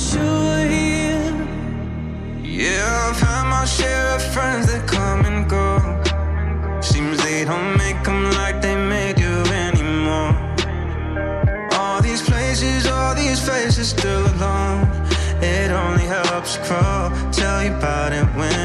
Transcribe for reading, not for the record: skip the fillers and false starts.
you were here. Yeah, I've had my share of friends that come and go. Seems they don't make them like they made you anymore. All these places, all these faces still alone. It only helps crawl. Tell you about it when